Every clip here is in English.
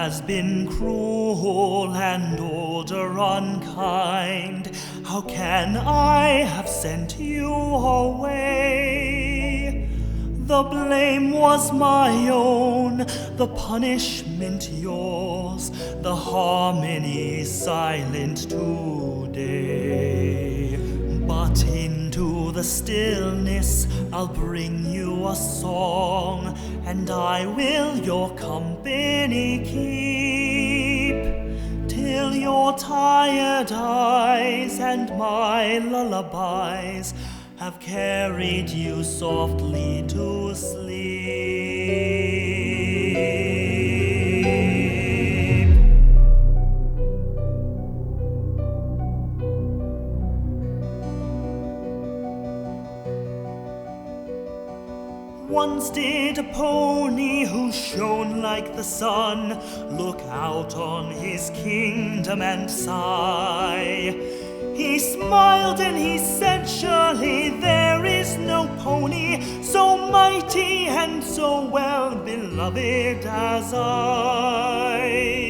has been cruel and older unkind. How can I have sent you away? The blame was my own, the punishment yours, the harmony silent today. But into the stillness I'll bring you a song, and I will your company keep, till your tired eyes and my lullabies have carried you softly to sleep. Once did a pony who shone like the sun look out on his kingdom and sigh. He smiled and he said, surely there is no pony so mighty and so well beloved as I.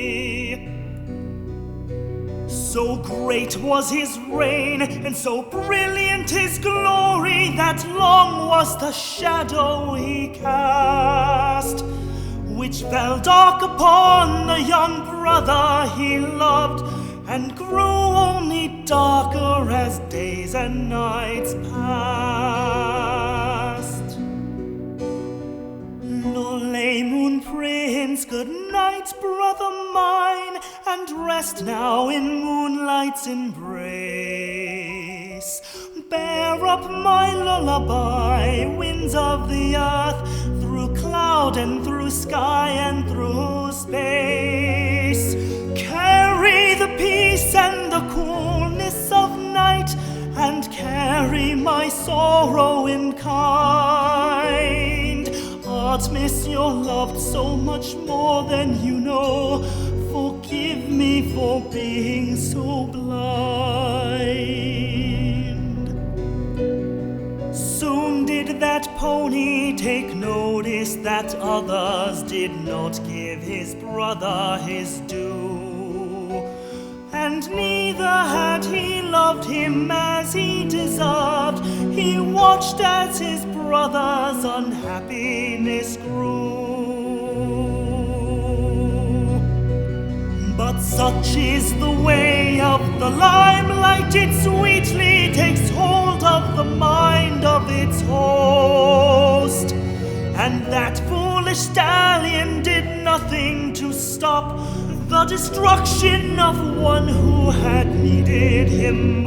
So great was his reign and so brilliant his glory that long was the shadow he cast, which fell dark upon the young brother he loved, and grew only darker as days and nights passed. Lolei, Moon Prince, good night, brother mine, and rest now in moonlight's embrace. Bear up my lullaby, winds of the earth, through cloud and through sky and through space. Carry the peace and the coolness of night, and carry my sorrow in kind. Artemis, you're loved so much more than you know. Forgive me for being so blind. Soon did that pony take notice that others did not give his brother his due, and neither had he loved him as he deserved. He watched as his brother's unhappiness grew. But such is the way of the limelight, it sweetly takes hold of the mind of its host. And that foolish stallion did nothing to stop the destruction of one who had needed him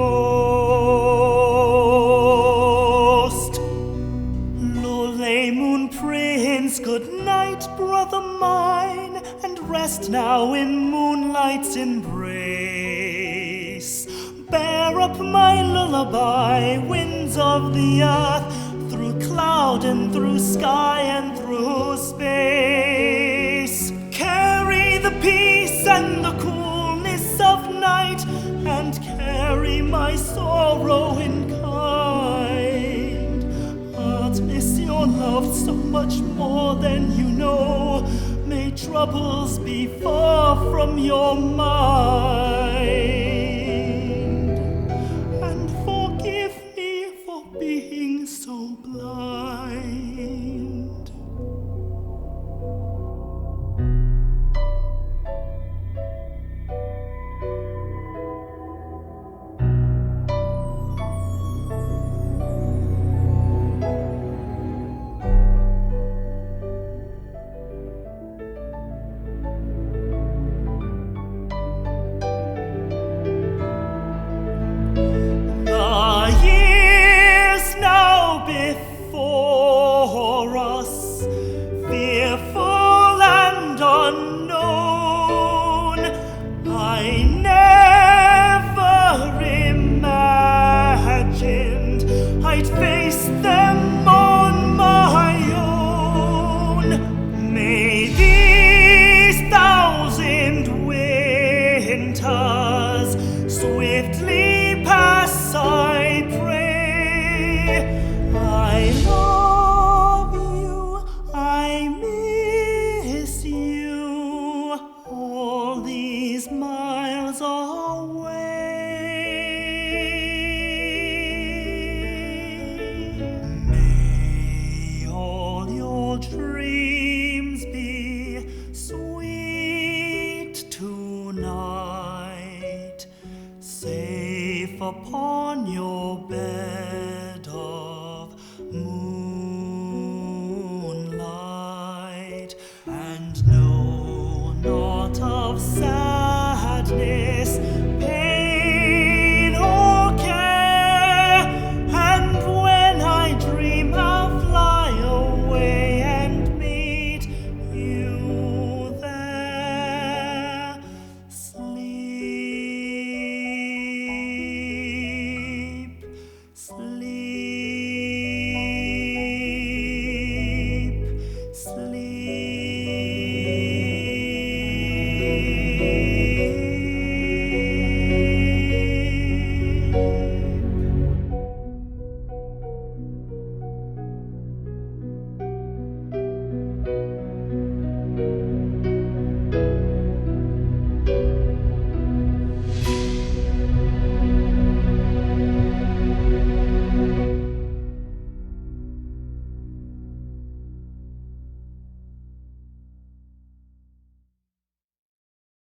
most. Lolei, Moon Prince, good night, brother mine, and rest now in moonlight's embrace. Bear up my lullaby, winds of the earth, through cloud and through sky and through space. Carry the peace and the coolness of night, and carry my sorrow in kind. Artemis, you're loved so much more than you know. May troubles be far from your mind, and forgive me for being so blind. upon your bed of moonlight, and know not of sadness